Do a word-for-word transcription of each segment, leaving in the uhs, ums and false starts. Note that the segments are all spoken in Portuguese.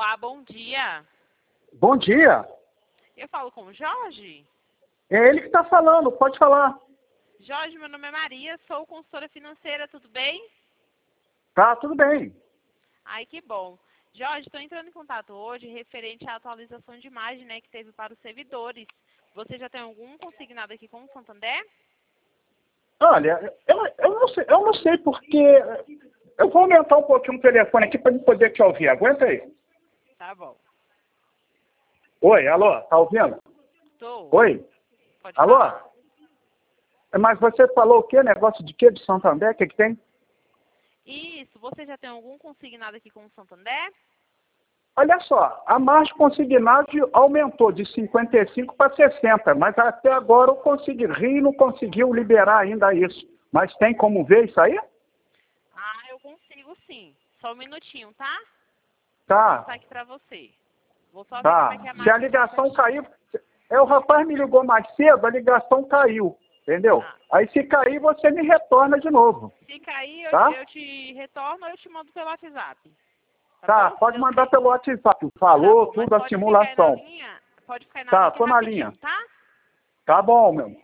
Olá, bom dia. Bom dia. Eu falo com o Jorge? É ele que está falando, pode falar. Jorge, meu nome é Maria, sou consultora financeira, tudo bem? Tá, tudo bem. Ai, que bom. Jorge, estou entrando em contato hoje referente à atualização de imagem, né, que teve para os servidores. Você já tem algum consignado aqui com o Santander? Olha, eu, eu, não sei, eu não sei porque... Eu vou aumentar um pouquinho o telefone aqui para eu poder te ouvir. Aguenta aí. Tá bom. Oi, alô, tá ouvindo? Tô. Oi? Pode Alô? falar. Mas você falou o quê? Negócio de quê? De Santander? O que que tem? Isso, você já tem algum consignado aqui com o Santander? Olha só, a margem consignada aumentou de cinquenta e cinco para sessenta, mas até agora o consegui, Rio não conseguiu liberar ainda isso. Mas tem como ver isso aí? Ah, eu consigo sim. Só um minutinho, tá? Tá. Vou passar aqui pra você. Vou só ver como é que é a Tá. Se a margem ligação constante. caiu, é, o rapaz me ligou mais cedo, a ligação caiu, entendeu? Ah, Aí se cair, você me retorna de novo, se cair, eu, tá? eu te retorno ou eu te mando pelo WhatsApp. Tá Tá, bom? pode Eu mandar sei. pelo WhatsApp, Tá falou bom, mas tudo, a pode ficar aí na simulação. linha. Pode ficar aí na Tá, linha que é tô na linha. rapidinho, tá? Tá bom, meu.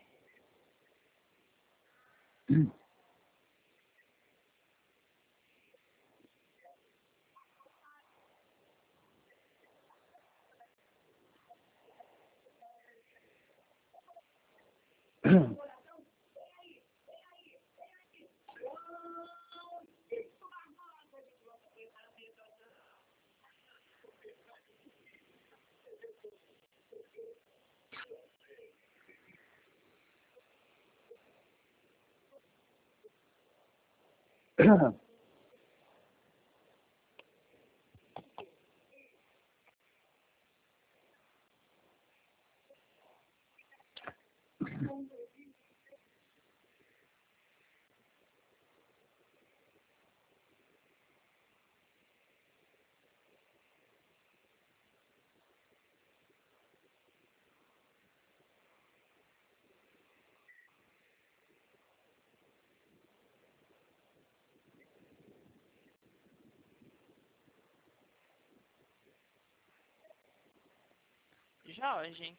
Jorge,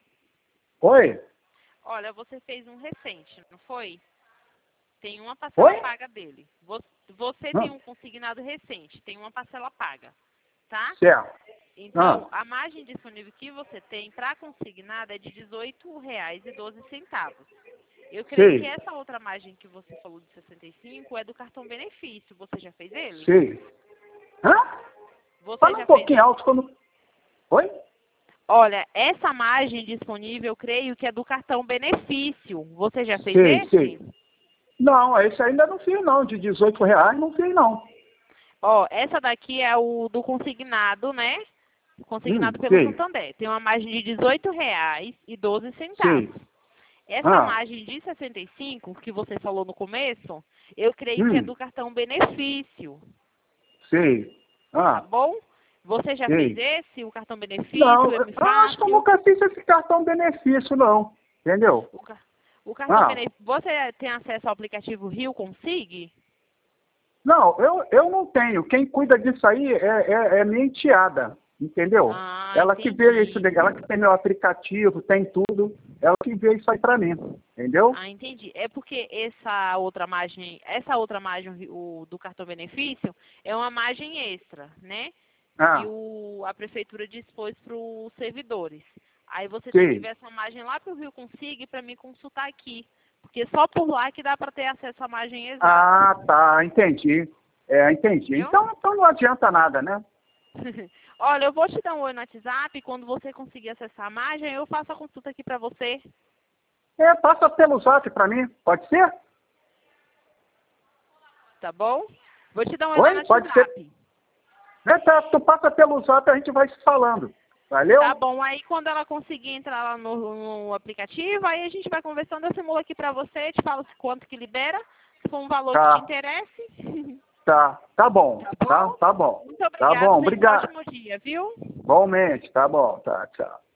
Oi? olha, você fez um recente, não foi? Tem uma parcela Oi? paga dele. Vo- Você tem Ah, um consignado recente, tem uma parcela paga, tá? certo. Então, Ah, a margem disponível que você tem para consignado é de dezoito reais e doze centavos. Eu creio que sei, essa outra margem que você falou de sessenta e cinco é do cartão benefício. Você já fez ele? sei. Hã? Você Fala um já fez pouquinho ele? alto quando... Oi? Olha, essa margem disponível, eu creio que é do cartão benefício. Você já fez Sei, esse? sei. Não, esse ainda não fiz não, de dezoito reais não fiz não. Ó, essa daqui é o do consignado, né? Hum, Consignado pelo sei, Santander. Tem uma margem de dezoito reais e doze centavos. sei. Essa Ah, margem de sessenta e cinco que você falou no começo, eu creio que é hum, do cartão benefício. sei. Tá Ah, bom? Você já fez sei. esse, o cartão benefício, Não, o eu M eu acho que eu Fácil? nunca fiz esse cartão benefício não, entendeu? O, ca- o cartão Ah, benefício. Você tem acesso ao aplicativo Rio Consig? não, eu, eu não tenho. Quem cuida disso aí é, é, é minha enteada, entendeu? Ah, Ela que vê isso, entendi. daí, ela que tem meu aplicativo, tem tudo, ela que vê isso aí pra mim, entendeu? Ah, entendi. É porque essa outra margem, essa outra margem o, do cartão benefício é uma margem extra, né? Que Ah, o, a prefeitura dispôs para os servidores. Aí você tem que sim. ver essa margem lá para o Rio Consig para me consultar aqui. Porque só por lá que dá para ter acesso à margem exata. Ah, tá, entendi. É, entendi. Entendeu? Então, então não adianta nada, né? Olha, eu vou te dar um oi no WhatsApp. Quando você conseguir acessar a margem, eu faço a consulta aqui para você. É, passa pelo zap pra mim, pode ser? Tá bom? Vou te dar um oi lá no Oi? Pode ser. WhatsApp. É, tá, tu passa pelo zap, a gente vai se falando. Tá Valeu? bom, aí quando ela conseguir entrar lá no, no aplicativo, aí a gente vai conversando, eu simulo aqui pra você, te falo quanto que libera, se for um valor que te Tá, interesse. tá, tá bom, Tá tá, bom? tá bom. Muito Tá obrigada, bom, tenha um obrigado. ótimo dia, viu? Igualmente, tá bom, tá, tchau.